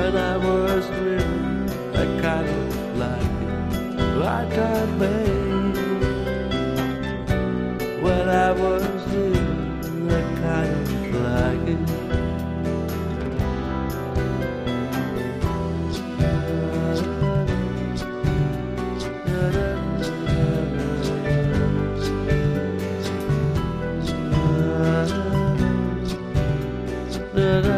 when I was living a kind of life. Like I made